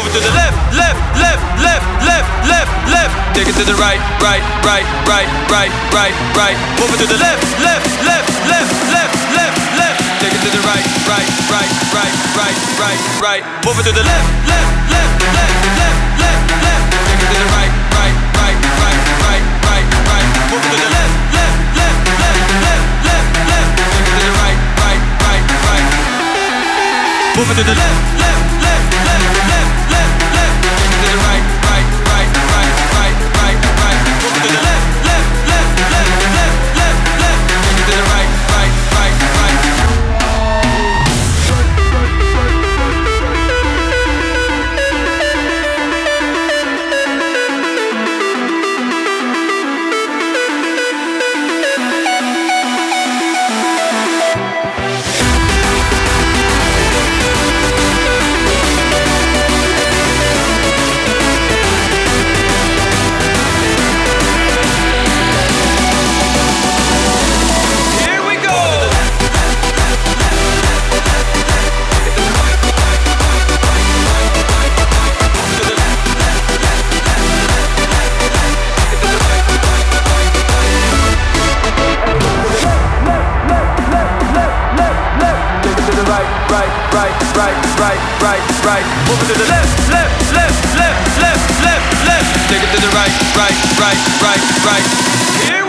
it to the left, left, left, left, left, left, left. Take it to the right, right, right, right, right, right, right. Move it to the left, left, left, left, left, left, left. Take it to the right, right, right, right, right, right, right. Move it to the left, left, left, left, left, left, left. Take it to the right, right, right, right, right, right, right. Move it to the left, left, left, left, left, left, left. Take it to the right, right, right, right. Move it to the left, left, left, left, left, left, left. Take it to the right, right, right, right, right, right, right. Move it to the left, left, left, left, left, left, left. Take it to the right, right, right, right. Right, right, move it to the left, left, left, left, left, left, left. Take it to the right, right, right, right, right. Here